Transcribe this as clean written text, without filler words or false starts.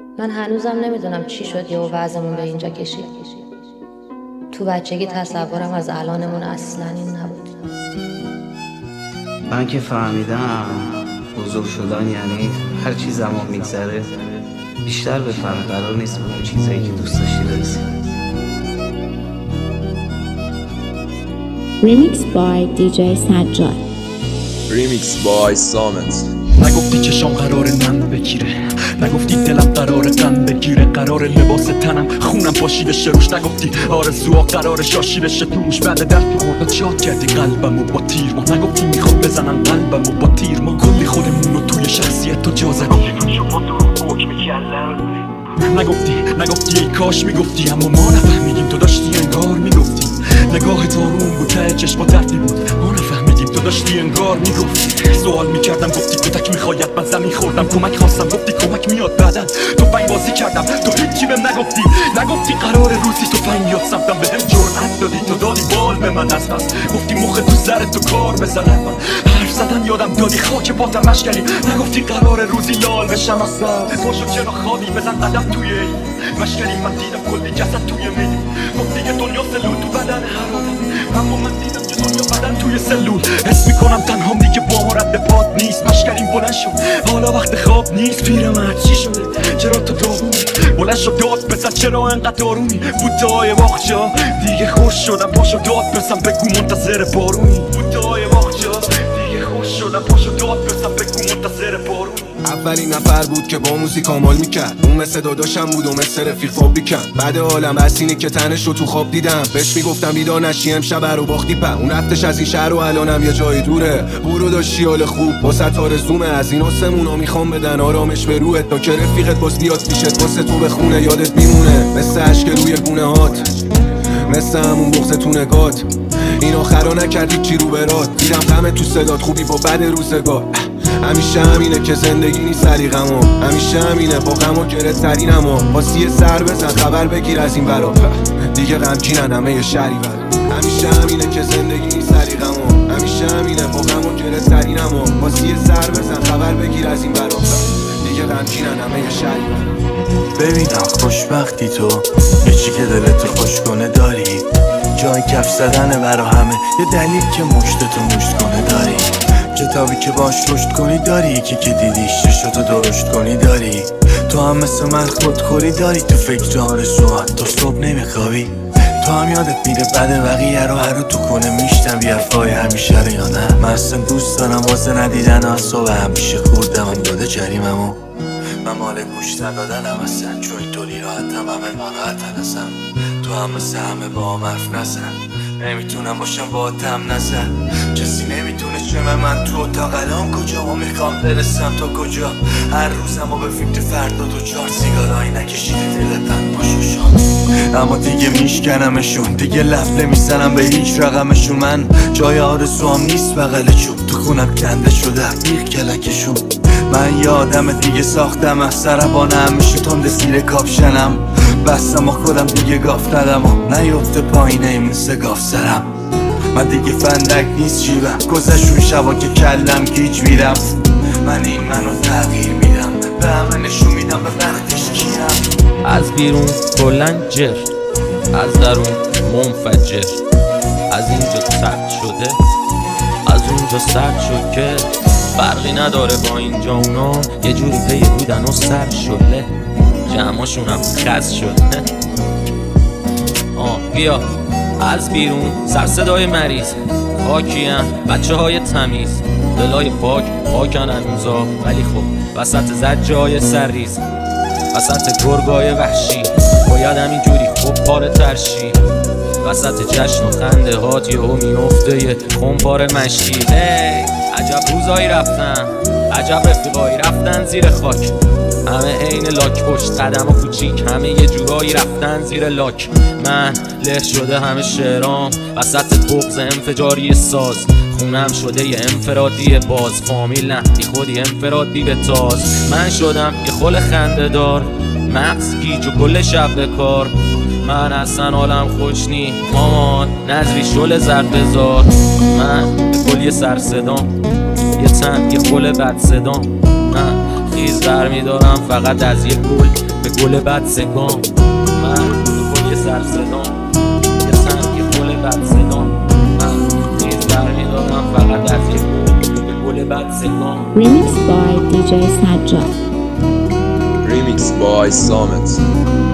من هنوزم نمیدونم چی شد و وضعمون به اینجا کشید. تو بچگی تصورم از الانمون اصلا این نبود. من که فهمیدم بزرگ شدن یعنی هر چی زمان میگذره بیشتر بفهمی قرار نیست به اون چیزایی که دوست داشتی برسی. Remix by DJ سجاد. Remix by سامت. نگفتی چشام قرار نم بگیره، نگفتی دلم قرار غم بگیره، قرار لباس تنم خونم پاشیده شه روش، نگفتی آرزوها قرار شاشیده شه توش. بعد درد خورده شاد کردی قلبمو با تیر ما، نگفتی میخواد بزنن قلبمو با تیر ما. کلی خودمونو توی شخصیت تو جا زدی، نگفتی ای کاش میگفتی، اما ما نفهمیدیم تو داشتی انگار میگفتی. نگاه تارون بود ته چشم دردی بود، ما نفهمیدیم تو داشتی انگار میگفتی. سوال میکردم گفتی کتک میخواید، من زمین خوردم کمک خواستم گفتی کمک میاد بعدن. تو فنگ بازی کردم تو هیچی بهم نگفتی قرار روزی تو فنگ یاد سمتم بهم جرأت دادی تو دادی بال به من از پس، گفتی مخ تو سر تو کار بزنم. من حرف زدن یادم دادی خاک پاتم مشکلی، نگفتی قرار روزی لال بشم از سر. پاشو چرا خالی بزن قدم توی این مشکلی، من دیدم کلی جسد توی میدی. گفتی یه دنیا سلول تو بدن هر آدم، اما من دیدم که دنیا بدن توی سلول. حس میکنم تنهام دیگه با ما رد پاد نیست، مشکلیم بلند شد حالا وقت خواب نیست. پیرمرد چی شده چرا تو داغونی؟ بلند شد داد بزن چرا انقدر دارونی؟ بوته‌های باغچه دیگه خوش شدم، پاشو داد بزن بگو منتظر بارونی. بوته‌های باغچه دیگه خوش شدم، پاشو داد بزن بگو منتظر بارونی. اولین نفر بود که با موزیک آمال میکرد، اون مثل داداشم بود و مثل رفیق فابریکم. بعد عالم بسینی که تنش رو تو خواب دیدم، بهش میگفتم بیدار نشی امشب رو باختی په. اون رفتش از این شهر و الانم یه جای دوره، برو داشتی حال خوب واسه آرزومه. از این آسمونا میخوام بدن آرامش به روحت، تا که رفیقت باز بیاد پیشت واسه تو بخونه یادت میمونه. مثل عشق روی گونه هات، مثل همون بغض تو نگات، این آخرا نکردی چی رو برات. دیدم غم تو صدات خوبی با بد روزگار. همیشه همینه که زندگی نیست سلیقمو، همیشه همینه با غم و گره ترینمو. واسی سر بزن خبر بگیر از این برا، دیگه غمگینن همه شهری برا. همیشه همینه که زندگی نیست سلیقمو، همیشه همینه با غم و گره ترینمو. واسی سر بزن خبر بگیر از این برا، دیگه غمگینن همه شهری برا. ببینم خوشبختی تو یه چی که دلتو خوش کنه داری، جای کف زدنه برا همه، یه دلیل که مشتتو مشت کنه داری. کتابی که باش رشد کنی داری، یکی که دیدیش چشتو درشت کنی داری. تو هم مثل من خودخوری داری، تو فکر آرزوات تا صبح نمیخوابی. تو هم یادت میره بعد بقیه رو هر رو تو کنه میشتم بیرفای همیشه رو یا نه. من اصلا دوست دارم واسه ندیدن اصابه، همیشه خوردم هم داده جریممو. من مال گوش ندادنم اصلا، چون اینطوری راحتم همه ناراحتن اصلا. تو هم مثل همه با هم حرف نزن، نمیتونم باشم با تم نزن. کسی نمیتونه شمه من تو اتاق الان کجا و میخوام برسم تا کجا. هر روزم و به فکر فردا دو چار سیگارایی نکشیده دلتن باشوشان. اما دیگه میشکنمشون، دیگه لب نمیزنم به هیچ رقمشون. من جای آرزوام نیست بغل چوب، تو خونم کنده شده بیخ کلکشون. من یادم دیگه ساختم از سربانه همیشه تنده زیر کاپشنم. بستم و خودم دیگه گاف ندم و نیفته پایینه مثل گاف سرم. من دیگه فندک نیست جیبم، گذشون شبا که کلم گیج میرم. من این منو تغییر میدم، به همه نشون میدم به وقتش کیم. از بیرون کلن جر، از درون منفجر. از اینجا سرد شده، از اونجا سرد شد که فرقی نداره با اینجا. اونا یه جوری پی بودن و سر شده، جمعاشونم خز شد. بیا از بیرون سر صدای مریض، خاکیم بچه های تمیز، دلای پاکن هنوزا. ولی خب وسط زجای سرریز، وسط گرگای وحشی، باید همینجوری خوب پاره ترشی. وسط جشن و خنده هات یهو میفته یه خمپاره مشتی. عجب روزایی رفتن، عجب رفیقایی رفتن زیر خاک. همه عین لاک پشت قدم و کوچیک، همه یه جورایی رفتن زیر لاک. من له شده همه شعرام وسط بغض انفجاری ساز. خونم شده یه انفرادی باز، فامیل نه بی خودی انفرادی به تاز. من شدم یه خل خنده دار، مغز گیج و کل شب به کار. من اصلا حالم خوش نی مامان، نظری شل زرد بزار. من به کل یه سر صدام، یه تن یه خل بد صدام. من خیز برمیدارم فقط از یک گل به گل بد سگام. من گل سر صدام یه سنگ گل بد صدام. من خیز برمیدارم فقط از یک گل به گل بد سگام. Remix by DJ Sajjad. Remix by Samet.